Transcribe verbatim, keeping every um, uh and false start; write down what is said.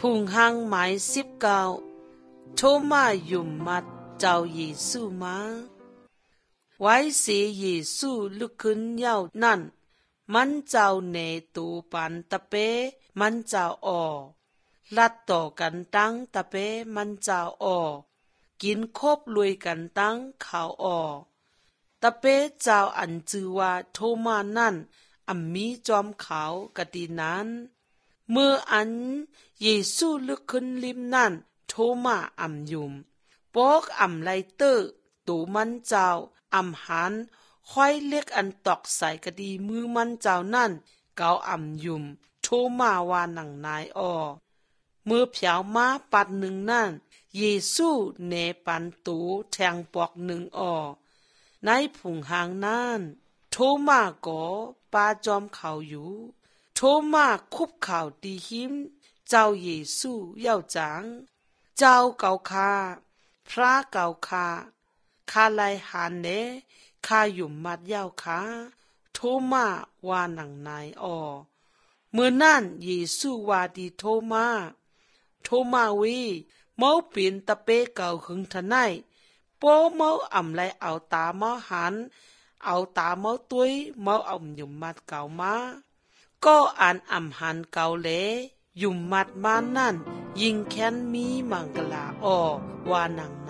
พุงหังหมายสิบเก้าโทมายุ่มมัดเจ้าเยซูมาไว้เสียเยซูลุกขึ้นเย้านั่นมันเจ้าเนตูปันตะเปมันเจ้าออลัดต่อกันตั้งตะเปมันเจ้าออกินคบรวยกันตั้งข่าวออตะเปเจ้าอันจือว่าโทมานั่นอัมมีจอมขาวกะดีนั้นเมื่ออันเยซูลุกขึ้นริมนั่นโทมาอัมยุมปอกอัมไลเตอร์ตูมันเจ้าอัมหันค่อยเล็กอันตอกใส่กะดีมือมันเจ้านั่นเกาอัมยุมโทมาว่าหนังนายออเมื่อเผียวมาปัดหนึ่งนั่นเยซูเนปันตูแทงปอกหนึ่งออในผุงหางนั่นโทมาก็ปาจอมเขาอยู่โทมาคุบข่าวตีหิมเจ้าเยซูเย้าจางเจ้าเกาคาพระเกาคาคาไลหานเนคาหยุ่มมัดเย้าขาโทมาว่าหนังนายออเมื่อนั่นเยซูว่าดีโทมาโทมาวีเมาปีนตะเปเก่าหึงทนายโปเมาอ่ำไลเอาตาเมาหันเอาตาเมาตุ้ยเมาอ่ำหยุ่มมัดเก่ามาก็อ่านอ่ำหันเก่าเลหยุ่มมัดมานั่นยิงแค้นมีมังกลาออว่าหนัง